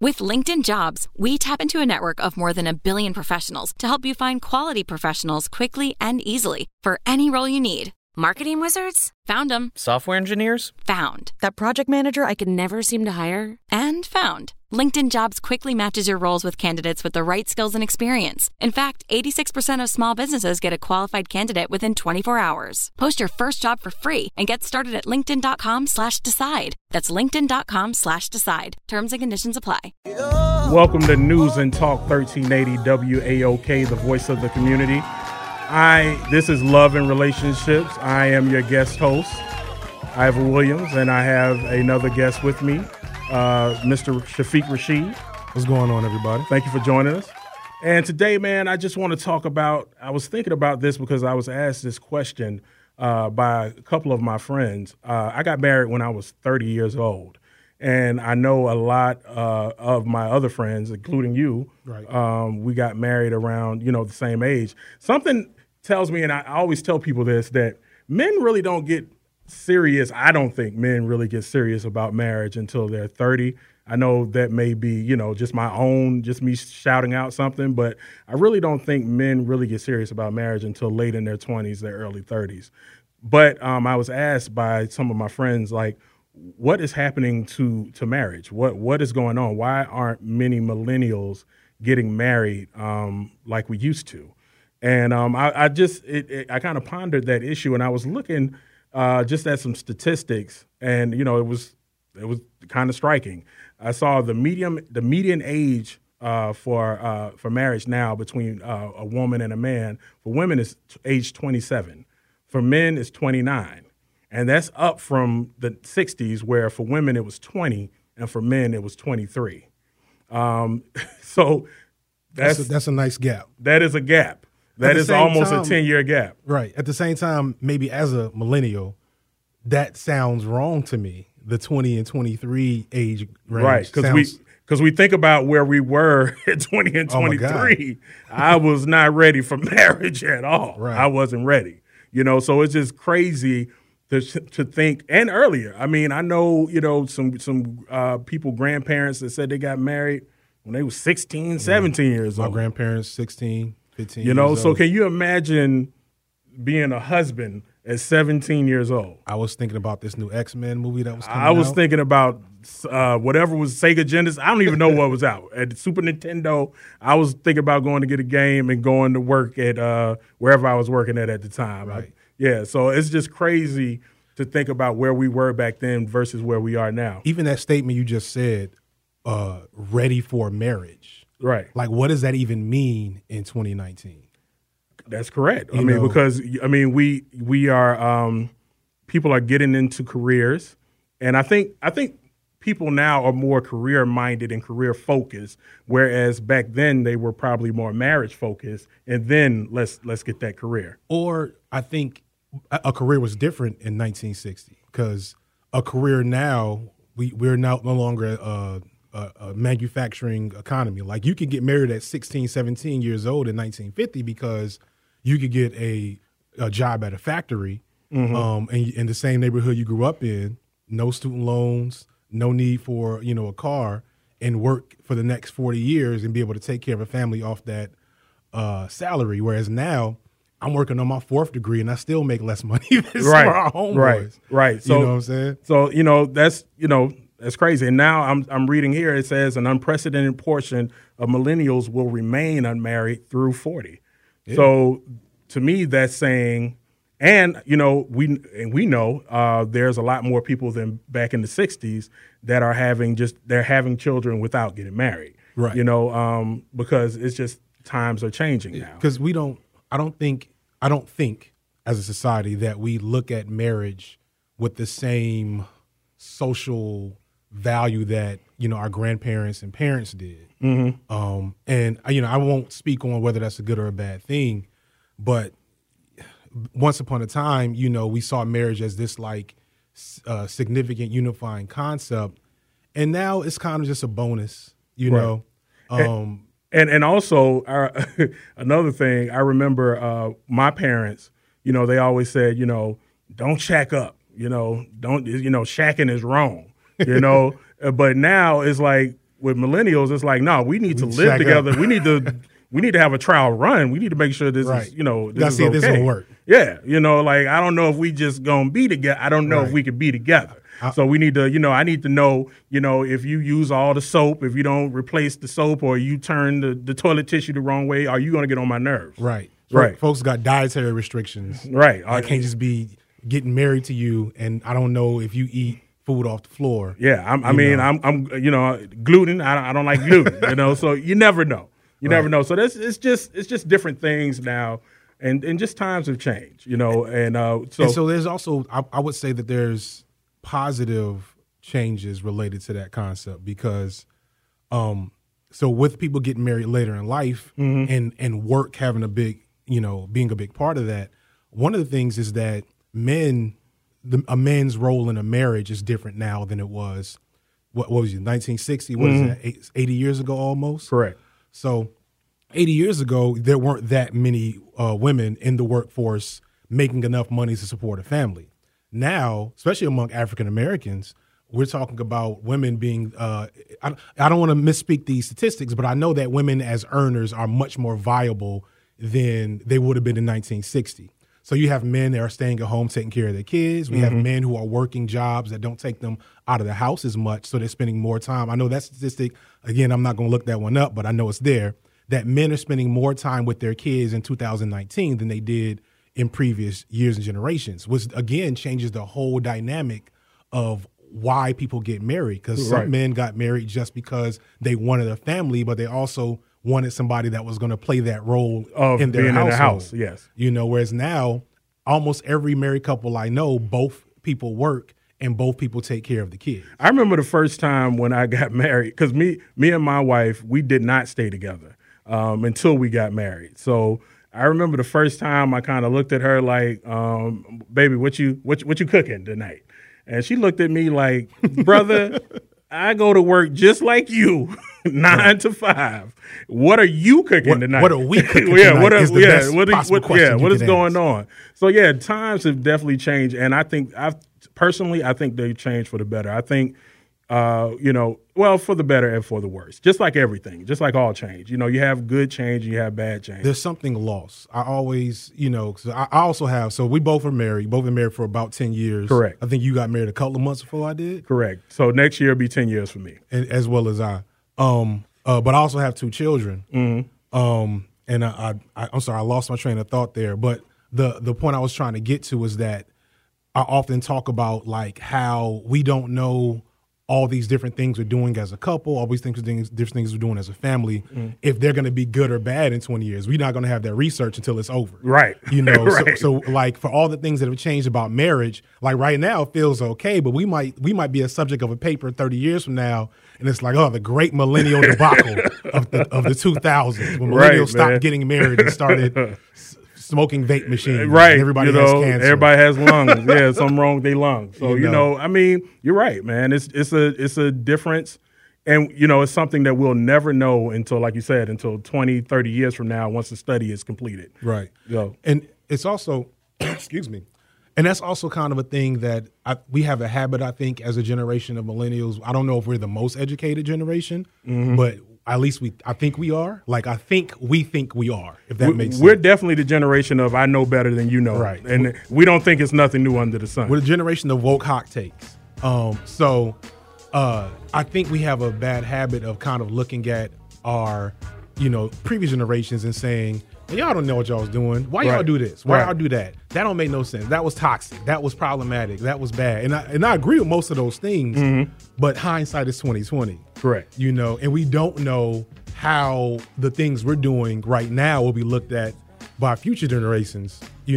With LinkedIn Jobs, we tap into a network of more than 1 billion professionals to help you find quality professionals quickly and easily for any role you need. Marketing wizards? Found them. Software engineers? Found. That project manager I could never seem to hire? And found. LinkedIn Jobs quickly matches your roles with candidates with the right skills and experience. In fact, 86% of small businesses get a qualified candidate within 24 hours. Post your first job for free and get started at linkedin.com/decide. That's linkedin.com/decide. Terms and conditions apply. Welcome to News and Talk 1380 WAOK, the voice of the community. This is Love and Relationships. I am your guest host, Ivor Williams, and I have another guest with me, Mr. Shafiq Rashid. What's going on, everybody? Thank you for joining us. And today, man, I just want to talk about, I was thinking about this because I was asked this question by a couple of my friends. I got married when I was 30 years old. And I know a lot of my other friends, including you, right. We got married around, the same age. Something tells me, and I always tell people this, that men really don't get serious. I don't think men really get serious about marriage until they're 30. I know that may be, just me shouting out something, but I really don't think men really get serious about marriage until late in their 20s, their early 30s. But I was asked by some of my friends, like, what is happening to marriage? What is going on? Why aren't many millennials getting married like we used to? And I kind of pondered that issue, and I was looking just at some statistics, and it was kind of striking. I saw the median age for marriage now between a woman and a man for women is age 27, for men is 29. And that's up from the 60s, where for women it was 20, and for men it was 23. So that's a nice gap. That is a gap. That is almost a 10-year gap. Right. At the same time, maybe as a millennial, that sounds wrong to me. The 20 and 23 age range. Right. Because we think about where we were at 20 and 23. I was not ready for marriage at all. Right. I wasn't ready. So it's just crazy to think, and earlier. I mean, I know, some people, grandparents that said they got married when they were 16, 17 years old. My grandparents, 16, 15 years old. So can you imagine being a husband at 17 years old? I was thinking about this new X-Men movie that was coming out. I was thinking about whatever was Sega Genesis. I don't even know what was out. At Super Nintendo, I was thinking about going to get a game and going to work at wherever I was working at the time. Right. So it's just crazy to think about where we were back then versus where we are now. Even that statement you just said, ready for marriage. Right. Like, what does that even mean in 2019? That's correct. Because we are people are getting into careers, and I think people now are more career minded and career focused, whereas back then they were probably more marriage focused, and then let's get that career. Or I think a career was different in 1960, because a career now, we're now no longer a manufacturing economy. Like, you could get married at 16, 17 years old in 1950 because you could get a job at a factory, and in the same neighborhood you grew up in, no student loans, no need for a car, and work for the next 40 years and be able to take care of a family off that salary. Whereas now, I'm working on my 4th degree and I still make less money than our homeboys. Right. So, you know what I'm saying? So, that's crazy. And now I'm reading here, it says an unprecedented portion of millennials will remain unmarried through 40. Yeah. So to me, that's saying, and we know there's a lot more people than back in the 60s that are having children without getting married. Right. Because it's just times are changing now. Because I don't think as a society that we look at marriage with the same social value that our grandparents and parents did. Mm-hmm. And I won't speak on whether that's a good or a bad thing, but once upon a time, we saw marriage as this significant unifying concept, and now it's kind of just a bonus, know. And also another thing, I remember my parents, they always said, don't shack up, shacking is wrong, but now it's like, with millennials, it's like, no, we need to live shack together. up. We need to have a trial run. We need to make sure this Right. is, this Gotta is see if okay. this gonna work. Yeah, like I don't know if we just gonna be together. I don't know if Right. we could be together. So we need to, I need to know, if you use all the soap, if you don't replace the soap, or you turn the toilet tissue the wrong way, are you gonna get on my nerves? Right. Right. Folks got dietary restrictions. Right. I can't just be getting married to you, and I don't know if you eat food off the floor. Yeah, I'm gluten. I don't like gluten. So you never know. You never know. So it's just different things now, and just times have changed. So there's also I would say that there's positive changes related to that concept because, so with people getting married later in life and work having a big being a big part of that, one of the things is that a man's role in a marriage is different now than it was. What was it? 1960? What is that? 80 years ago almost. Correct. So 80 years ago, there weren't that many women in the workforce making enough money to support a family. Now, especially among African Americans, we're talking about women being, I don't want to misspeak these statistics, but I know that women as earners are much more viable than they would have been in 1960. So you have men that are staying at home taking care of their kids. We have men who are working jobs that don't take them out of the house as much, so they're spending more time. I know that statistic, again, I'm not going to look that one up, but I know it's there, that men are spending more time with their kids in 2019 than they did in previous years and generations, which, again, changes the whole dynamic of why people get married. Because some men got married just because they wanted a family, but they also wanted somebody that was going to play that role of in their being household. in the house. Yes. Whereas now, almost every married couple I know, both people work and both people take care of the kids. I remember the first time when I got married, because me and my wife, we did not stay together until we got married. So I remember the first time I kind of looked at her like, baby, what you cooking tonight? And she looked at me like, brother, I go to work just like you, 9 to 5. What are you cooking tonight? What are we cooking yeah, tonight? What Is the best possible question what you is can going ask. on? So yeah, times have definitely changed, and I think I think they've changed for the better. I think for the better and for the worse. Just like everything, just like all change. You have good change and you have bad change. There's something lost. I always, 'cause I also have, so we both are married. Both been married for about 10 years. Correct. I think you got married a couple of months before I did. Correct. So next year will be 10 years for me. And, as well as I. But I also have 2 children. And I'm sorry, I lost my train of thought there. But the point I was trying to get to was that I often talk about like how we don't know all these different things we're doing as a couple, all these different things we're doing as a family, if they're going to be good or bad in 20 years. We're not going to have that research until it's over. Right. Right. So like for all the things that have changed about marriage, like right now it feels okay, but we might be a subject of a paper 30 years from now, and it's like, the great millennial debacle of the 2000s when millennials stopped getting married and started smoking vape machines. Right. Everybody has cancer. Everybody has lungs. Yeah, something wrong with their lungs. So, you're right, man. It's a difference. And, it's something that we'll never know until, like you said, until 20, 30 years from now, once the study is completed. Right. So. And it's also, excuse me, and that's also kind of a thing that we have a habit, I think, as a generation of millennials. I don't know if we're the most educated generation, but at least I think we are. Like, I think we are, if that makes sense. We're definitely the generation of I know better than you know. Right. And we don't think it's nothing new under the sun. We're the generation of woke hot takes. So I think we have a bad habit of kind of looking at our, previous generations and saying, well, y'all don't know what y'all was doing. Why y'all do this? Why y'all do that? That don't make no sense. That was toxic. That was problematic. That was bad. And I agree with most of those things, but hindsight is 20/20. Correct. And we don't know how the things we're doing right now will be looked at by future generations. With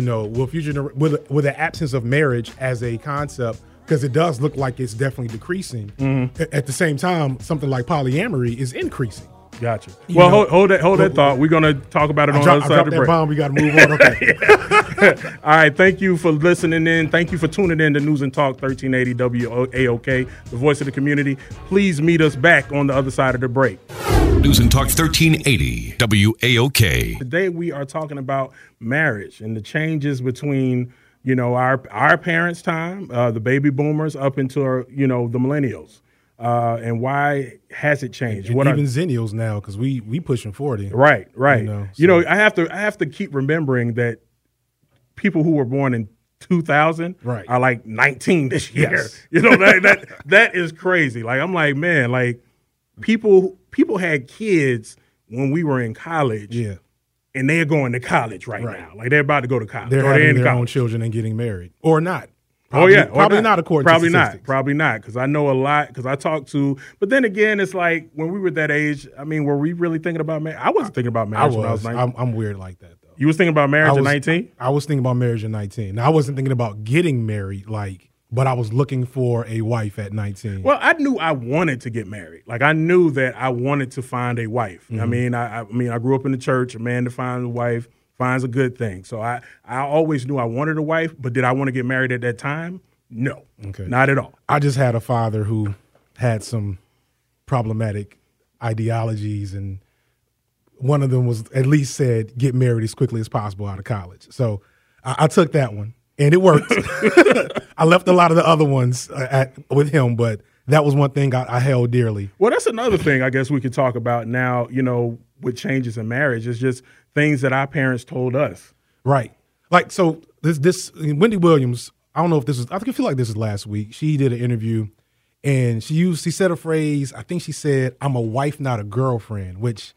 the absence of marriage as a concept, because it does look like it's definitely decreasing. At the same time, something like polyamory is increasing. Gotcha. Well, hold that thought. We're going to talk about it on the other side of the break. Bomb. We got to move on. Okay. All right. Thank you for listening in. Thank you for tuning in to News and Talk 1380 WAOK, the voice of the community. Please meet us back on the other side of the break. News and Talk 1380 WAOK. Today we are talking about marriage and the changes between our parents' time, the baby boomers, up into the millennials. and why has it changed? And even Zennials now, because we pushing 40. Right. So. I have to keep remembering that people who were born in 2000 are like 19 this year. Yes. That is crazy. Like, I'm like, man, like people had kids when we were in college. Yeah. And they're going to college right now. Like, they're about to go to college. They're having their own children and getting married. Or not. Probably not according to statistics. Probably not, because I know a lot, because I talked to, but then again, it's like, when we were that age, I mean, were we really thinking about marriage? I wasn't thinking about marriage when I was 19. I'm weird like that, though. You was thinking about marriage at 19? I was thinking about marriage at 19. Now, I wasn't thinking about getting married, but I was looking for a wife at 19. Well, I knew I wanted to get married. Like, I knew that I wanted to find a wife. Mm-hmm. I mean, I grew up in the church. A man to find a wife finds a good thing. So I always knew I wanted a wife, but did I want to get married at that time? No, not at all. I just had a father who had some problematic ideologies, and one of them was at least said, get married as quickly as possible out of college. So I took that one, and it worked. I left a lot of the other ones with him, but that was one thing I held dearly. Well, that's another thing I guess we could talk about now, with changes in marriage. It's just things that our parents told us. Right. Like, so this Wendy Williams, I don't know if this is, I feel like this is last week. She did an interview, and she said a phrase, I think she said, I'm a wife, not a girlfriend, which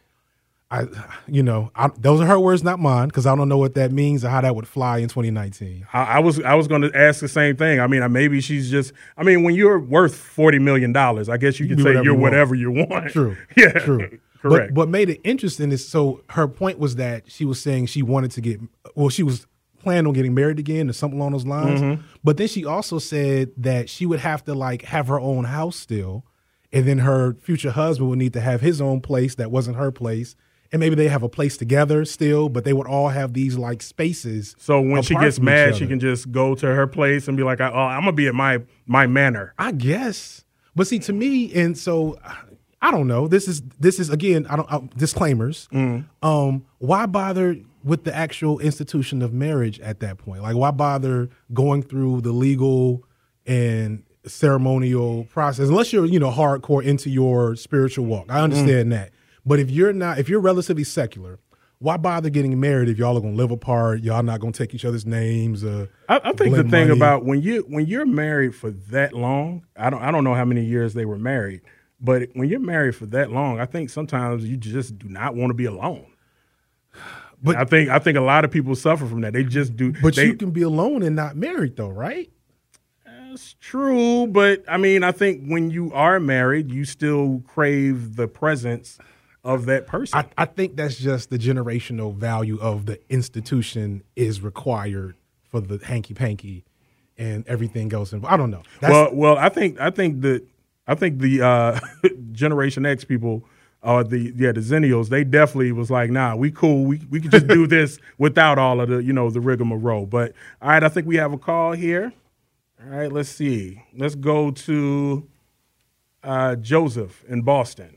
those are her words, not mine, because I don't know what that means or how that would fly in 2019. I was going to ask the same thing. I mean, maybe she's just, when you're worth $40 million, I guess you can say you're whatever you want. True. Yeah. True. Correct. But what made it interesting is, so her point was that she was saying she wanted to she was planning on getting married again or something along those lines. Mm-hmm. But then she also said that she would have to have her own house still, and then her future husband would need to have his own place that wasn't her place. And maybe they have a place together still, but they would all have these spaces. So when she gets mad, she can just go to her place and be like, I'm going to be at my manor. I guess. But see, to me, and so I don't know. This is again, disclaimers. Why bother with the actual institution of marriage at that point? Like, why bother going through the legal and ceremonial process unless you're, hardcore into your spiritual walk? I understand that. But if you're relatively secular, why bother getting married if y'all are going to live apart? Y'all not going to take each other's names. I think the thing about when you're married for that long, I don't know how many years they were married, but when you're married for that long, I think sometimes you just do not want to be alone. But I think a lot of people suffer from that. They just do. But you can be alone and not married, though, right? That's true, but I think when you are married, you still crave the presence of that person. I think that's just the generational value of the institution is required for the hanky-panky and everything else. I don't know. Well, I think the Generation X people, the Zennials, they definitely was like, nah, we cool. We could just do this without all of the the rigmarole. But all right, I think we have a call here. All right, let's see. Let's go to Joseph in Boston.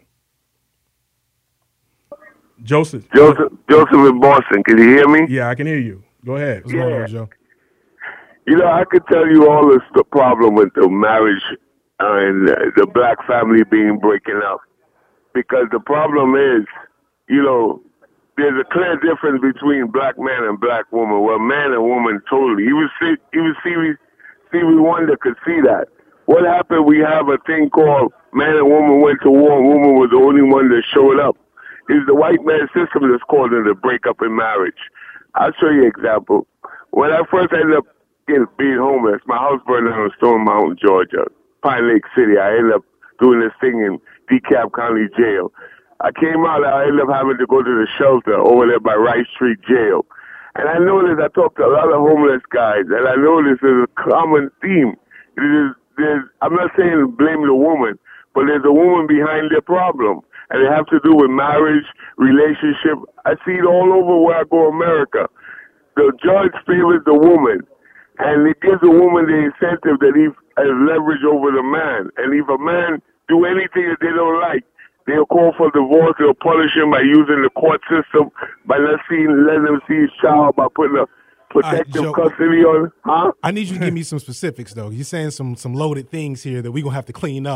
Joseph in Boston. Can you hear me? Yeah, I can hear you. Go ahead. What's going on, Joe? I could tell you all the problem with the marriage and the black family being breaking up. Because the problem is, there's a clear difference between black man and black woman. Well, man and woman totally. Even Stevie Wonder could see that. What happened, we have a thing called man and woman went to war and woman was the only one that showed up. It's the white man system that's causing the breakup in marriage. I'll show you an example. When I first ended up being homeless, my house burned down in Stone Mountain, Georgia, Pine Lake City. I ended up doing this thing in DeKalb County Jail. I came out, I ended up having to go to the shelter over there by Rice Street Jail. And I noticed, I talked to a lot of homeless guys, and I noticed there's a common theme. I'm not saying blame the woman, but there's a woman behind their problem. And it has to do with marriage, relationship. I see it all over where I go in America. The judge favors the woman, and it gives the woman the incentive that he has leverage over the man. And if a man do anything that they don't like, they'll call for divorce. They'll punish him by using the court system, by letting them see his child, by putting a protective custody on. Huh? I need you to give me some specifics, though. You're saying some loaded things here that we're going to have to clean up.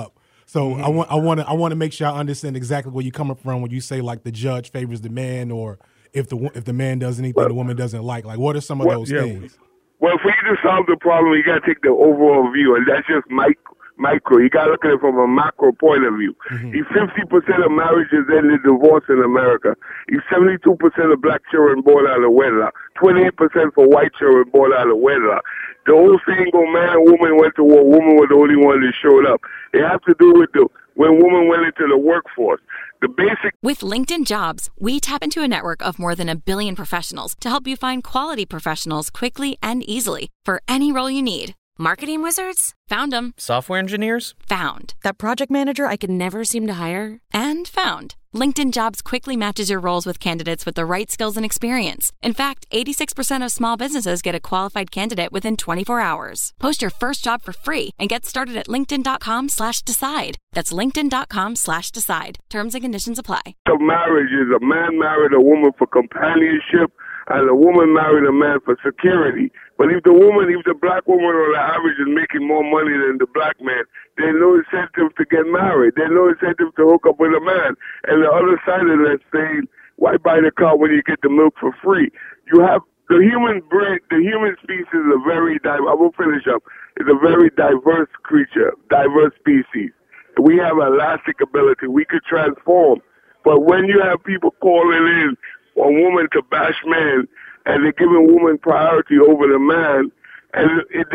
So I want to make sure I understand exactly where you're coming from when you say like the judge favors the man, or if the man does anything the woman doesn't like. Like, what are some of those things? Well, for you to solve the problem, you got to take the overall view, and that's just micro. You got to look at it from a macro point of view. If 50% of marriages end in divorce in America, if 72% of black children born out of wedlock, 28% for white children born out of wedlock, the whole thing go man and woman went to war, woman was the only one that showed up. It has to do with when women went into the workforce. The basic. With LinkedIn Jobs, we tap into a network of more than 1 billion professionals to help you find quality professionals quickly and easily for any role you need. Marketing wizards? Found them. Software engineers? Found. That project manager I could never seem to hire? And found. LinkedIn Jobs quickly matches your roles with candidates with the right skills and experience. In fact, 86% of small businesses get a qualified candidate within 24 hours. Post your first job for free and get started at linkedin.com/decide. That's linkedin.com/decide. Terms and conditions apply. Of marriage is a man married a woman for companionship, and a woman married a man for security. But if the black woman on the average is making more money than the black man, there's no incentive to get married. There's no incentive to hook up with a man. And the other side of that saying, why buy the car when you get the milk for free? You have the human species is a very I will finish up. It's a very diverse creature, diverse species. We have elastic ability. We could transform. But when you have people calling in a woman to bash men, and they're giving woman priority over the man, and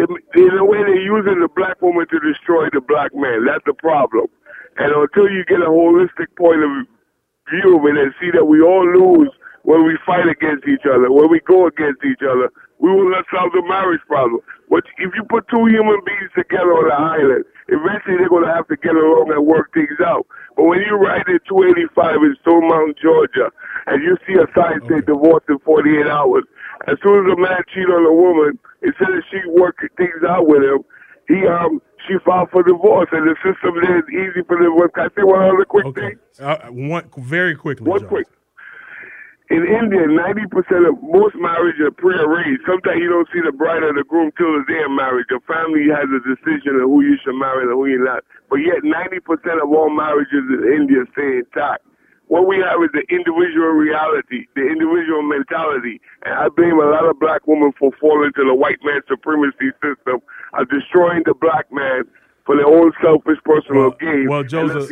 in a way they're using the black woman to destroy the black man. That's the problem. And until you get a holistic point of view of it and see that we all lose when we fight against each other, when we go against each other, we will not solve the marriage problem. But if you put two human beings together on an island, eventually they're going to have to get along and work things out. But when you ride in 285 in Stone Mountain, Georgia, and you see a sign say divorce in 48 hours, as soon as a man cheats on a woman, instead of she working things out with him, she filed for divorce, and the system there is easy for them. Can I say one other quick thing? Very quickly. One quick. In India, 90% of most marriages are pre-arranged. Sometimes you don't see the bride or the groom till the day of marriage. The family has a decision of who you should marry and who you're not. But yet 90% of all marriages in India stay intact. What we have is the individual reality, the individual mentality. And I blame a lot of black women for falling to the white man supremacy system of destroying the black man for their own selfish personal gain. Well, Joseph,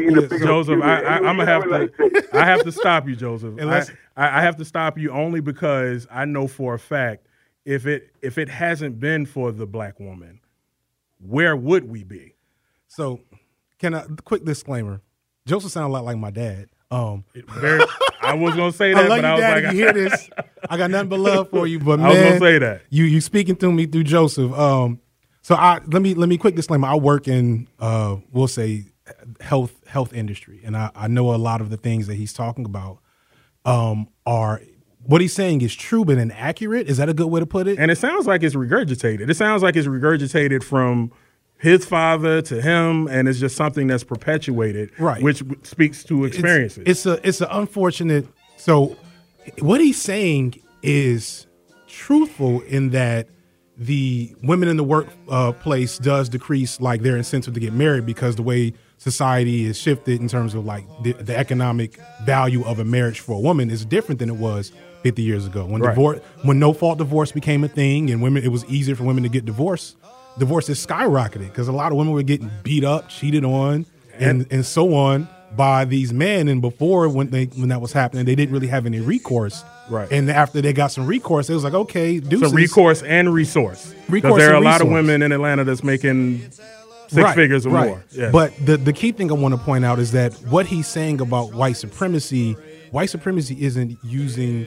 I have to stop you, Joseph. I have to stop you only because I know for a fact if it hasn't been for the black woman, where would we be? So, quick disclaimer: Joseph sounds a lot like my dad. I was gonna say that, but I was like, if you hear this, I got nothing but love for you. But I was gonna say that you speaking through me through Joseph. So let me quick disclaimer. I work in we'll say health industry, and I know a lot of the things that he's talking about are what he's saying is true but inaccurate. Is that a good way to put it? And it sounds like it's regurgitated. It sounds like it's regurgitated from his father to him, and it's just something that's perpetuated, right? Which speaks to experiences. It's an unfortunate. So what he's saying is truthful in that the women in the workplace does decrease like their incentive to get married because the way society is shifted in terms of like the economic value of a marriage for a woman is different than it was 50 years ago when when no fault divorce became a thing and it was easier for women to get divorced. Divorces skyrocketed because a lot of women were getting beat up, cheated on, and so on by these men. And before, when that was happening, they didn't really have any recourse. Right. And after they got some recourse, it was like, okay, deuces. So recourse and resource. Because there are a lot of women in Atlanta that's making six figures or more. Yes. But the key thing I want to point out is that what he's saying about white supremacy isn't using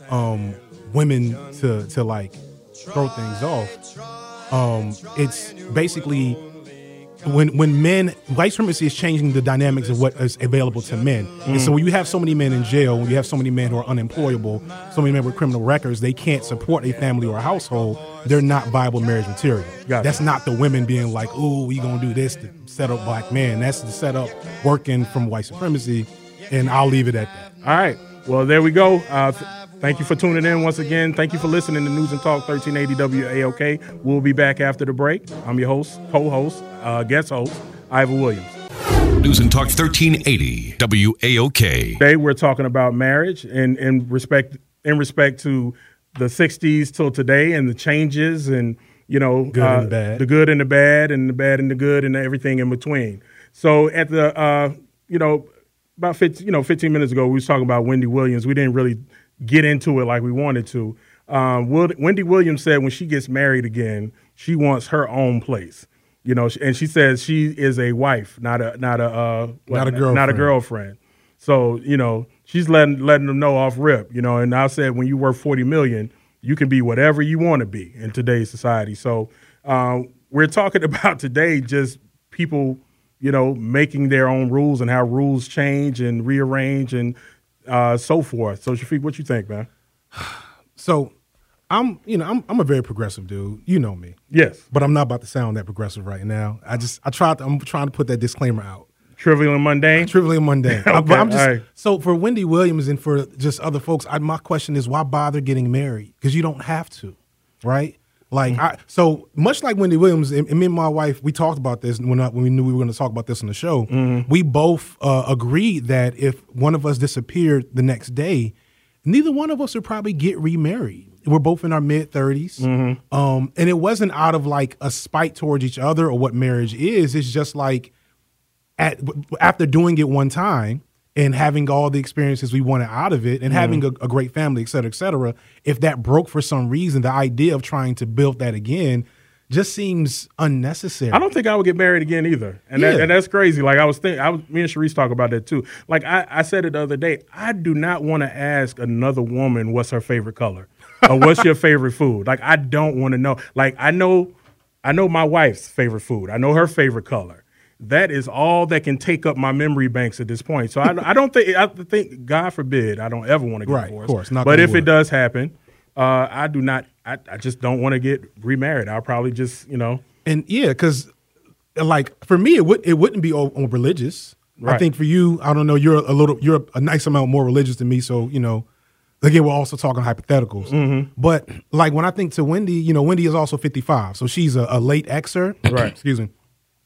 women to like throw things off. It's basically when men, white supremacy is changing the dynamics of what is available to men. And so when you have so many men in jail, when you have so many men who are unemployable, so many men with criminal records, they can't support a family or a household, they're not viable marriage material. Gotcha. That's not the women being like, ooh, we gonna do this to set up black men. That's the setup working from white supremacy, and I'll leave it at that. All right. Well, there we go. Thank you for tuning in once again. Thank you for listening to News and Talk 1380 WAOK. We'll be back after the break. I'm your host, co-host, guest host, Ivor Williams. News and Talk 1380 WAOK. Today we're talking about marriage and in respect to the 60s till today and the changes and Good and bad. the good and the bad and the bad and the good and everything in between. So at the about 15 minutes ago we was talking about Wendy Williams. We didn't really get into it like we wanted to. Wendy Williams said when she gets married again, she wants her own place. And she says she is a wife, not a girlfriend. So, she's letting them know off rip, and I said, when you worth $40 million, you can be whatever you want to be in today's society. So, we're talking about today, just people, making their own rules and how rules change and rearrange and, so forth. So Shafiq, what you think, man? So I'm a very progressive dude. You know me. Yes. But I'm not about to sound that progressive right now. I'm trying to put that disclaimer out. Trivial and mundane? Trivial and mundane. Okay, but I'm just, right. So for Wendy Williams and for just other folks, my question is, why bother getting married? Because you don't have to, right? Like, so much like Wendy Williams, and me and my wife, we talked about this when we knew we were going to talk about this on the show. Mm-hmm. We both agreed that if one of us disappeared the next day, neither one of us would probably get remarried. We're both in our mid-30s. Mm-hmm. And it wasn't out of like a spite towards each other or what marriage is. It's just like after doing it one time and having all the experiences we wanted out of it and having a great family, et cetera, if that broke for some reason, the idea of trying to build that again just seems unnecessary. I don't think I would get married again either. And that's crazy. Like me and Sharice talk about that too. Like I said it the other day, I do not want to ask another woman what's her favorite color or what's your favorite food. Like I don't want to know. Like I know my wife's favorite food. I know her favorite color. That is all that can take up my memory banks at this point. So I think, God forbid, I don't ever want to get divorced. Of course, not but if it does happen, I do not. I just don't want to get remarried. I'll probably just, And yeah, because like for me, it wouldn't be on religious. Right. I think for you, I don't know. You're a nice amount more religious than me. So again, we're also talking hypotheticals. Mm-hmm. But like when I think to Wendy, Wendy is also 55, so she's a late Xer. Right. Excuse me.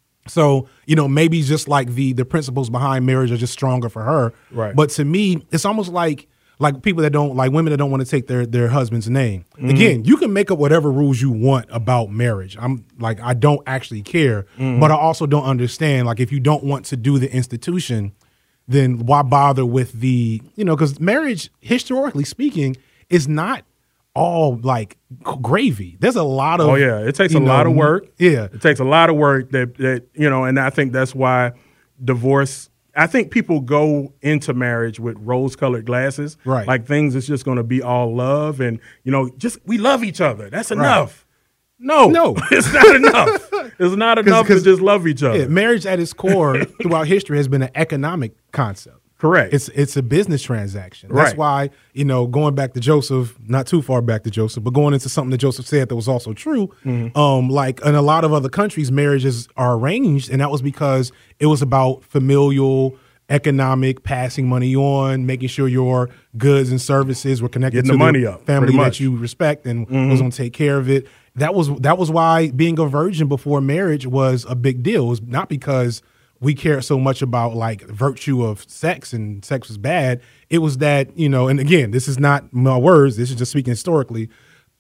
So, maybe just like the principles behind marriage are just stronger for her. Right. But to me, it's almost like people that don't, like women that don't want to take their husband's name. Mm-hmm. Again, you can make up whatever rules you want about marriage. I don't actually care, but I also don't understand, like, if you don't want to do the institution, then why bother with because marriage, historically speaking, is not all like gravy. There's a lot of it takes a lot of work. Yeah, it takes a lot of work that and I think that's why divorce. I think people go into marriage with rose-colored glasses, right? Like things is just going to be all love and just we love each other. That's enough. Right. No, it's not enough. It's not enough to just love each other. Yeah, marriage at its core throughout history has been an economic concept. Correct. It's a business transaction. That's why, going back to Joseph, not too far back to Joseph, but going into something that Joseph said that was also true, like in a lot of other countries, marriages are arranged, and that was because it was about familial, economic, passing money on, making sure your goods and services were connected to the family that you respect and was going to take care of it. That was why being a virgin before marriage was a big deal. It was not because we care so much about like virtue of sex and sex was bad. It was that, and again, this is not my words. This is just speaking historically.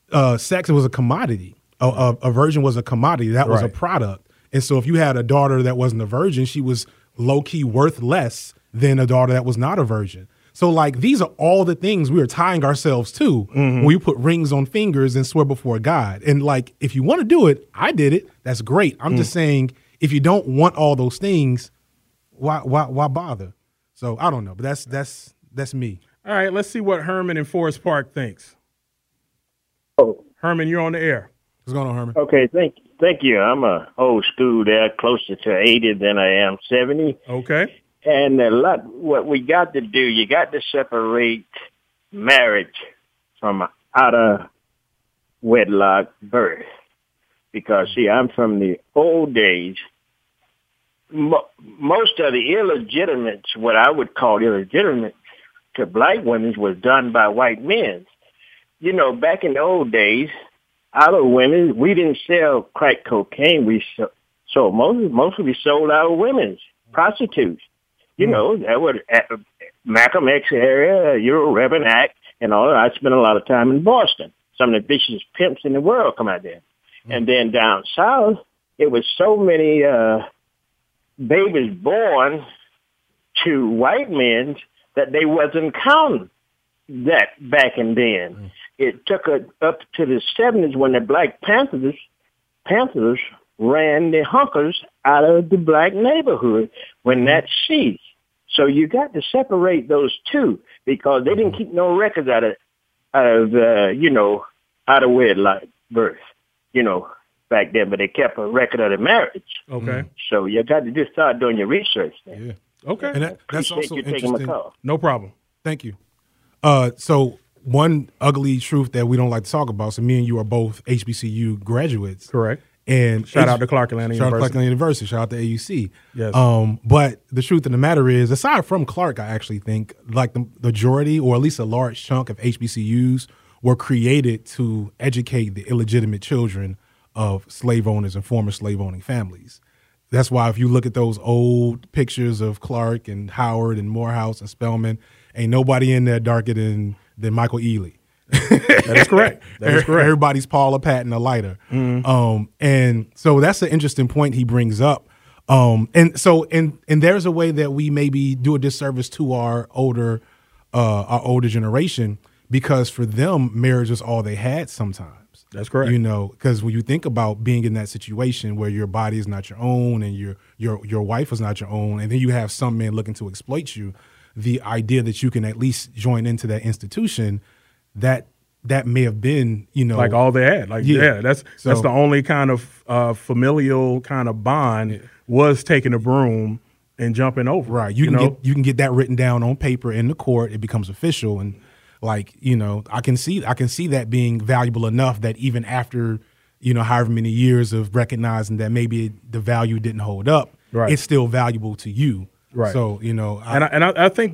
Sex was a commodity. A virgin was a commodity. That was a product. And so if you had a daughter that wasn't a virgin, she was low key worth less than a daughter that was not a virgin. So like these are all the things we are tying ourselves to when we put rings on fingers and swear before God. And like, if you want to do it, I did it. That's great. I'm just saying, if you don't want all those things, why bother? So I don't know, but that's me. All right, let's see what Herman in Forest Park thinks. Oh, Herman, you're on the air. What's going on, Herman? Okay, thank you. I'm a old school there, closer to 80 than I am 70. Okay. And what we got to do, you got to separate marriage from out of wedlock birth. Because, see, I'm from the old days. Most of the illegitimates, what I would call illegitimate to black women, was done by white men. Back in the old days, our women, we didn't sell crack cocaine. We sold mostly we sold our women. prostitutes. You know, that would Malcolm X area, Euro Reverend Act, and all that. I spent a lot of time in Boston. Some of the richest pimps in the world come out there. And then down south, it was so many babies born to white men that they wasn't counting that back and then. It took up to the 70s when the Black Panthers ran the hunkers out of the black neighborhood when that ceased. So you got to separate those two because they didn't keep no records out of wedlock birth, back then, but they kept a record of the marriage. Okay. So you got to just start doing your research then. Yeah. Okay. And that's also you taking my interesting. call. No problem. Thank you. So one ugly truth that we don't like to talk about. So me and you are both HBCU graduates. Correct. And Shout out to Clark Atlanta Shout out to University. Clark Atlanta University. Shout out to AUC. Yes. But the truth of the matter is, aside from Clark, I actually think like the majority, or at least a large chunk of HBCUs, were created to educate the illegitimate children of slave owners and former slave owning families. That's why if you look at those old pictures of Clark and Howard and Morehouse and Spelman, ain't nobody in there darker than Michael Ealy. That is correct. That is correct. Everybody's Paula Patton a lighter. And so that's an interesting point he brings up. And there's a way that we maybe do a disservice to our older generation, because for them, marriage is all they had sometimes. That's correct. Because when you think about being in that situation where your body is not your own and your wife is not your own, and then you have some men looking to exploit you, the idea that you can at least join into that institution, that may have been, like all they had. Like, that's the only kind of familial kind of bond was taking a broom and jumping over. Right. You can get that written down on paper in the court. It becomes official. And like, I can see that being valuable enough that even after, however many years of recognizing that maybe the value didn't hold up, right, it's still valuable to you. Right. So, I think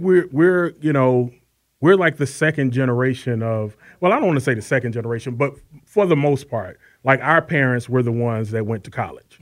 we're like the second generation of, well, I don't want to say the second generation, but for the most part, like our parents were the ones that went to college,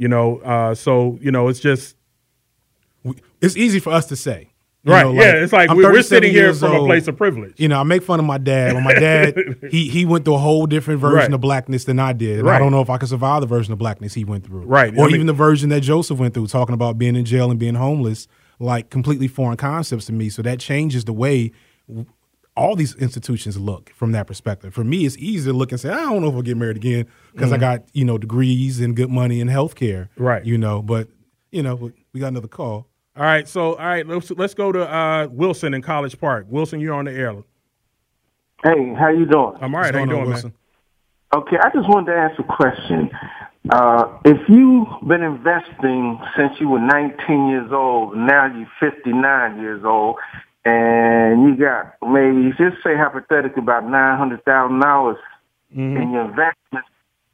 it's just. It's easy for us to say. Right. It's like we're sitting here from a place of privilege. I make fun of my dad. When my dad, he went through a whole different version of blackness than I did. And I don't know if I could survive the version of blackness he went through. Right. Or even the version that Joseph went through, talking about being in jail and being homeless, like completely foreign concepts to me. So that changes the way all these institutions look from that perspective. For me, it's easy to look and say, I don't know if I'll get married again because I got, degrees and good money and healthcare. Right. But we got another call. All right, let's go to Wilson in College Park. Wilson, you're on the air. Hey, how you doing? I'm all right. How you doing, Wilson? Man? Okay, I just wanted to ask a question. If you've been investing since you were 19 years old, now you're 59 years old, and you got maybe, just say hypothetically, about $900,000 in your investment,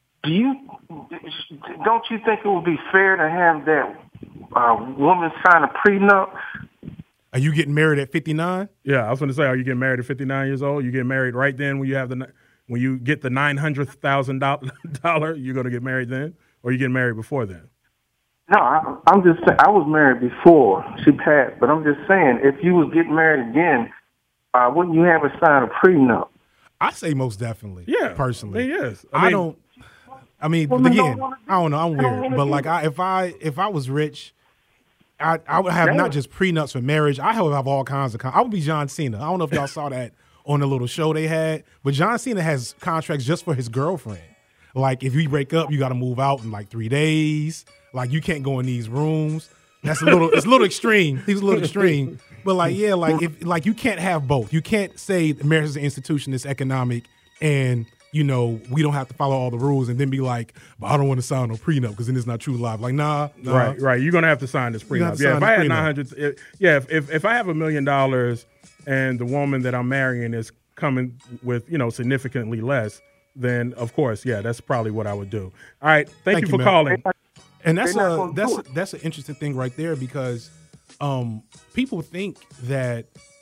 don't you think it would be fair to have that woman sign a prenup? Are you getting married at 59? Yeah, I was going to say, are you getting married at 59 years old? You get married right then when you get the $900,000, you're going to get married then, or you get married before then? No, I'm just saying, I was married before she passed, but I'm just saying, if you was getting married again, wouldn't you have her sign a prenup? I say most definitely. Yeah, personally, yes. I don't know. I'm weird, but like, if I was rich, I would have not just prenups for marriage. I would have all kinds of. I would be John Cena. I don't know if y'all saw that on the little show they had, but John Cena has contracts just for his girlfriend. Like, if you break up, you got to move out in like 3 days. Like, you can't go in these rooms. It's a little extreme. He's a little extreme. But like, yeah, like you can't have both. You can't say marriage is an institution that's economic and, we don't have to follow all the rules and then be like, but I don't want to sign no prenup because then it's not true life. Like, nah. Right. You're going to have to sign this prenup. Yeah, if I had 900, if I have $1 million and the woman that I'm marrying is coming with, significantly less, then of course, yeah, that's probably what I would do. All right. Thank you for calling. And that's an interesting thing right there because people think that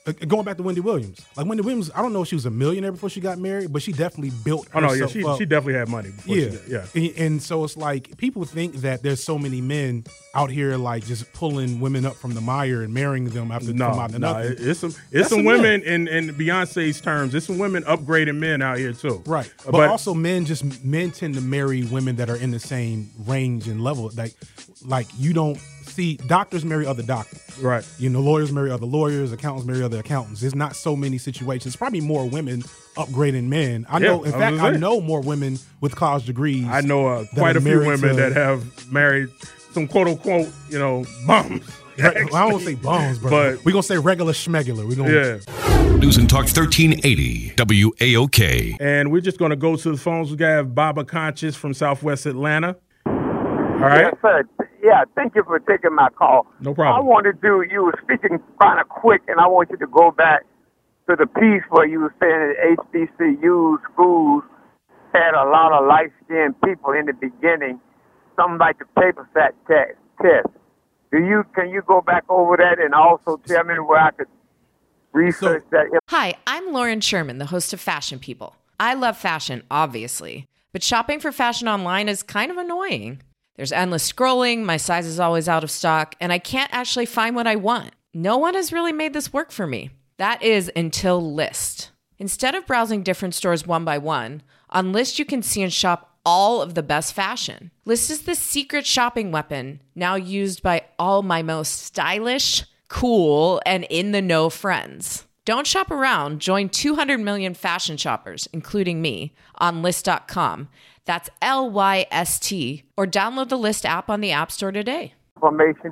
going back to Wendy Williams. Like Wendy Williams, I don't know if she was a millionaire before she got married, but she definitely built herself up. She definitely had money before she did. Yeah. And so it's like people think that there's so many men out here like just pulling women up from the mire and marrying them after come out of nothing. It's some women in Beyonce's terms. It's some women upgrading men out here too. Right. But also men tend to marry women that are in the same range and level. Like you don't see doctors marry other doctors. Right. Lawyers marry other lawyers, accountants marry other accountants. There's not so many situations. Probably more women upgrading men. I know more women with college degrees. I know quite a few women that have married some quote unquote, bums. I don't say bums, but we're gonna say regular schmegular. News and Talk 1380 WAOK. And we're just gonna go to the phones. We got Baba Conscious from Southwest Atlanta. All right. Yes, sir. Yeah, thank you for taking my call. No problem. I wanted to, you were speaking kind of quick, and I want you to go back to the piece where you were saying that HBCU schools had a lot of light-skinned people in the beginning, something like the paper set test. Can you go back over that and also tell me where I could research that? Hi, I'm Lauren Sherman, the host of Fashion People. I love fashion, obviously, but shopping for fashion online is kind of annoying. There's endless scrolling, my size is always out of stock, and I can't actually find what I want. No one has really made this work for me. That is until Lyst. Instead of browsing different stores one by one, on Lyst you can see and shop all of the best fashion. Lyst is the secret shopping weapon now used by all my most stylish, cool, and in-the-know friends. Don't shop around. Join 200 million fashion shoppers, including me, on Lyst.com. That's LYST, or download the Lyst app on the App Store today. Information.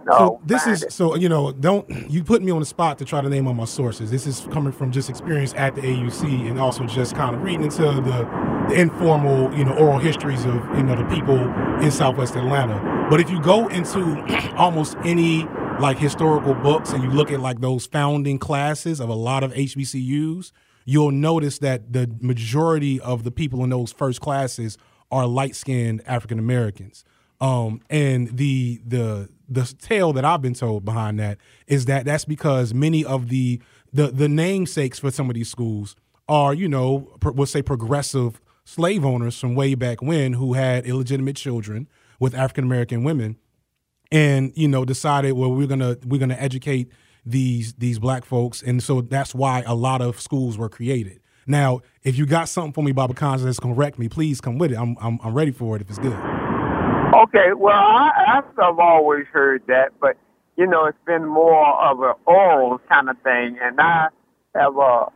Don't you put me on the spot to try to name all my sources. This is coming from just experience at the AUC and also just kind of reading into the informal, oral histories of, the people in Southwest Atlanta. But if you go into almost any like historical books and you look at like those founding classes of a lot of HBCUs, you'll notice that the majority of the people in those first classes are light-skinned African Americans. And the tale that I've been told behind that is that that's because many of the namesakes for some of these schools are, we'll say progressive slave owners from way back when who had illegitimate children with African American women, and decided, well, we're gonna educate these black folks, and so that's why a lot of schools were created. Now, if you got something for me, Baba Khan, that's gonna wreck me, please come with it. I'm ready for it if it's good. Okay, well, I've always heard that, but it's been more of an oral kind of thing, and I have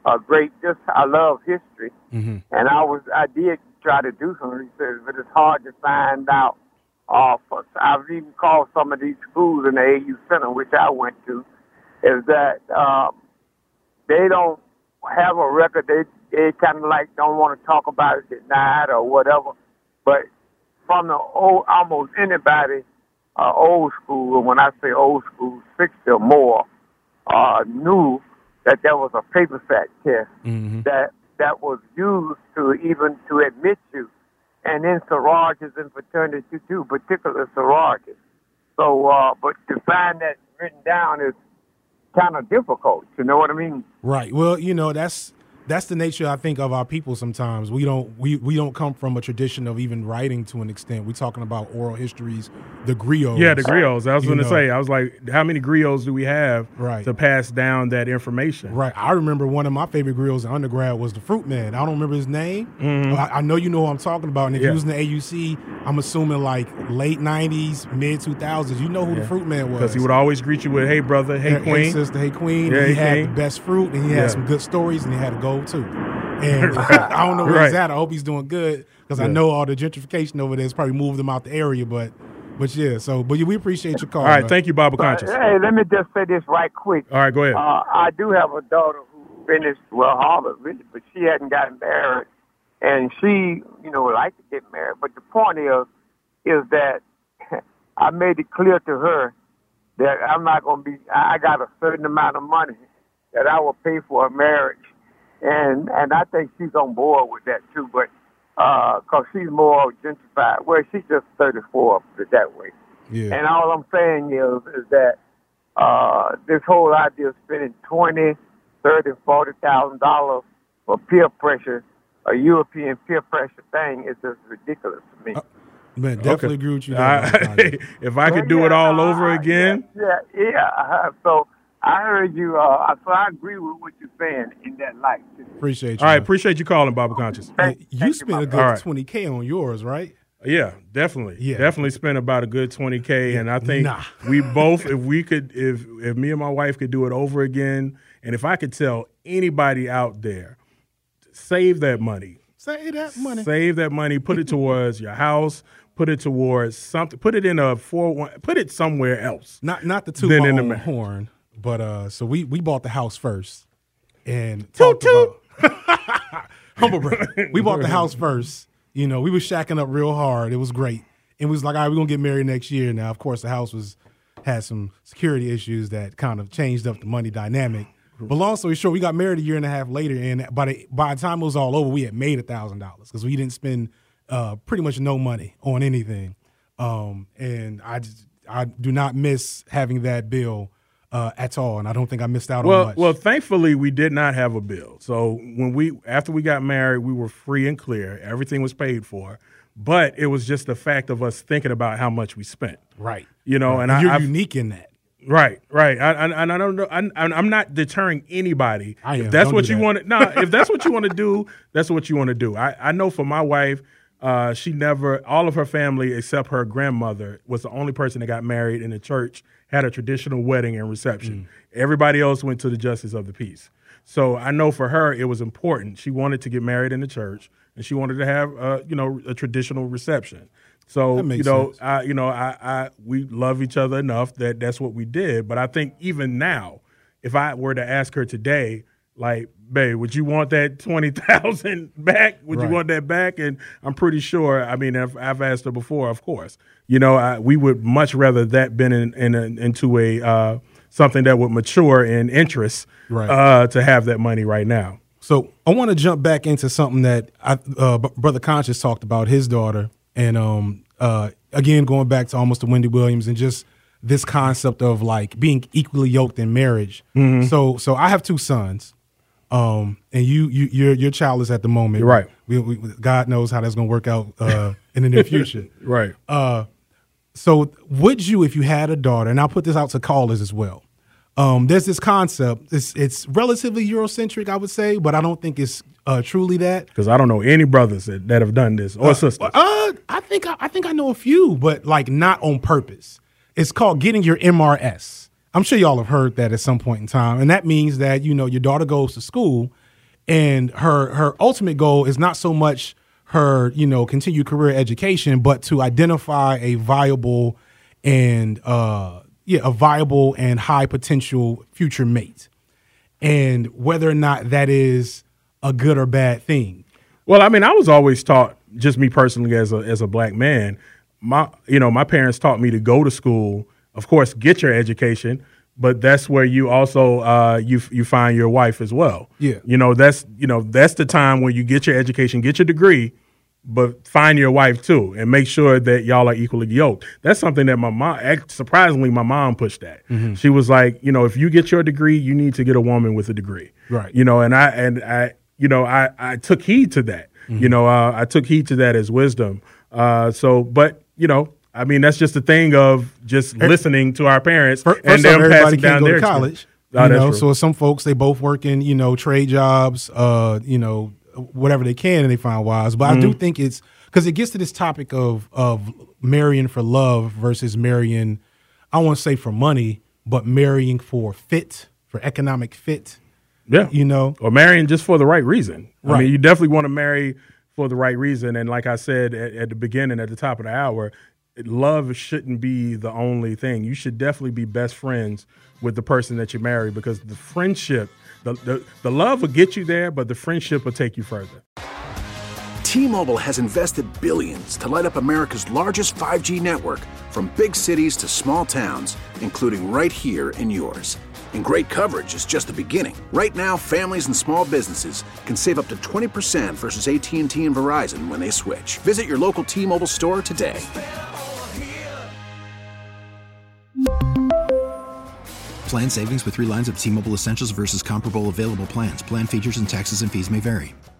I love history, and I did try to do some research, but it's hard to find out. I've even called some of these schools in the AU Center, which I went to, is that they don't have a record. They kind of like don't want to talk about it at night or whatever. But from the almost anybody old school, and when I say old school, 60 or more, knew that there was a paper sack test that was used to admit you. And in sororities and fraternities too, particular sororities. So, but to find that written down is kind of difficult. You know what I mean? Right. Well, that's the nature, I think, of our people. Sometimes we don't come from a tradition of even writing to an extent. We're talking about oral histories, the griots. Yeah, the griots. I was going to say, I was like, how many griots do we have to pass down that information? Right. I remember one of my favorite griots in undergrad was the Fruit Man. I don't remember his name. I know you know what I'm talking about. And if you was in the AUC, I'm assuming like late 90s, mid 2000s, you know who the Fruit Man was. Because he would always greet you with, hey, brother, hey, queen. Hey, sister, hey, queen. Yeah, he had the best fruit, and he had some good stories, and he had a gold too. And I don't know where he's at. I hope he's doing good because I know all the gentrification over there has probably moved him out the area. But yeah, but we appreciate your call. All right, thank you, Baba Conscious. Hey, let me just say this right quick. All right, go ahead. I do have a daughter who finished Harvard, really, but she hadn't gotten married, and she, would like to get married. But the point is that I made it clear to her that I'm not going to be. I got a certain amount of money that I will pay for a marriage. And I think she's on board with that too, but because she's more gentrified. Well, she's just 34, put it that way. Yeah. And all I'm saying is that this whole idea of spending $20,000 $30,000-$40,000 for peer pressure, a European peer pressure thing is just ridiculous to me. Man, definitely agree with you. If I could do it all over again. Yeah. So I heard you. So I agree with what you're saying in that light. Appreciate you. All right, appreciate you calling, Baba Conscious. You spent a good $20K on yours, right? Yeah, definitely. Yeah, definitely spent about a good $20K, and I think we both, if me and my wife could do it over again, and if I could tell anybody out there, save that money. Save that money. Save that money. Put it towards your house. Put it towards something. Put it in a 401. Put it somewhere else. Not the toot my own horn, but so we bought the house first, and talked about humble brag. We bought the house first. You know, we were shacking up real hard. It was great. And we was like, all right, we're going to get married next year. Now, of course, the house had some security issues that kind of changed up the money dynamic. But long story short, we got married a year and a half later, and by the time it was all over, we had made $1,000 because we didn't spend pretty much no money on anything. And I do not miss having that bill at all, and I don't think I missed out on much. Well, thankfully, we did not have a bill. So after we got married, we were free and clear. Everything was paid for. But it was just the fact of us thinking about how much we spent. Right. You know, right. and you're unique in that. Right. I don't know. I'm not deterring anybody. If that's what you want to. No, if that's what you want to do, that's what you want to do. I know for my wife, she never. All of her family except her grandmother was the only person that got married in the church, had a traditional wedding and reception. Everybody else went to the justice of the peace. So I know for her it was important. She wanted to get married in the church, and she wanted to have a traditional reception. So we love each other enough that's what we did. But I think even now, if I were to ask her today, like, babe, would you want that $20,000 back? Would you want that back? And I'm pretty sure. I mean, I've asked her before, of course. You know, we would much rather that been into a something that would mature in interest to have that money right now. So I want to jump back into something that Brother Conscious talked about, his daughter. And again, going back to almost to Wendy Williams and just this concept of like being equally yoked in marriage. Mm-hmm. So I have two sons, and your child is at the moment. Right. God knows how that's going to work out in the near future. Right. So would you, if you had a daughter, and I'll put this out to callers as well. There's this concept. It's relatively Eurocentric, I would say, but I don't think it's truly that. Because I don't know any brothers that have done this or sisters. I think I know a few, but like not on purpose. It's called getting your MRS. I'm sure y'all have heard that at some point in time, and that means that your daughter goes to school, and her ultimate goal is not so much her continued career education, but to identify a viable and high potential future mate, and whether or not that is a good or bad thing. Well, I mean, I was always taught, just me personally as a black man, my parents taught me to go to school, of course, get your education, but that's where you also you find your wife as well. Yeah. That's the time when you get your education, get your degree, but find your wife too, and make sure that y'all are equally yoked. That's something that my mom, surprisingly, my mom pushed that. Mm-hmm. She was like, if you get your degree, you need to get a woman with a degree. Right. And I took heed to that. Mm-hmm. I took heed to that as wisdom. I mean, that's just the thing of just listening to our parents and them passing down their college. So some folks, they both work in trade jobs, whatever they can, and they find wives. But I do think it's because it gets to this topic of marrying for love versus marrying, I won't say for money, but marrying for economic fit. Yeah. Or marrying just for the right reason. Right. I mean, you definitely want to marry for the right reason. And like I said at the beginning, at the top of the hour, love shouldn't be the only thing. You should definitely be best friends with the person that you marry, because the friendship, the love will get you there, but the friendship will take you further. T-Mobile has invested billions to light up America's largest 5G network, from big cities to small towns, including right here in yours. And great coverage is just the beginning. Right now, families and small businesses can save up to 20% versus AT&T and Verizon when they switch. Visit your local T-Mobile store today. Plan savings with 3 lines of T-Mobile Essentials versus comparable available plans. Plan features and taxes and fees may vary.